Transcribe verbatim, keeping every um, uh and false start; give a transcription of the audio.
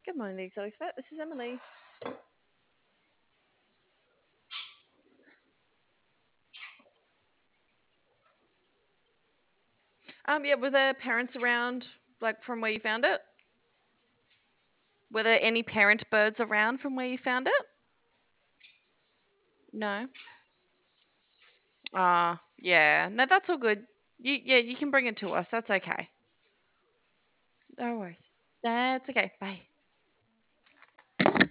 Good morning, the Exotic Vet. This is Emily. Um, yeah, were there parents around, like from where you found it? Were there any parent birds around from where you found it? No. Ah, yeah. No, that's all good. You, yeah, you can bring it to us. That's okay. No worries. That's okay. Bye.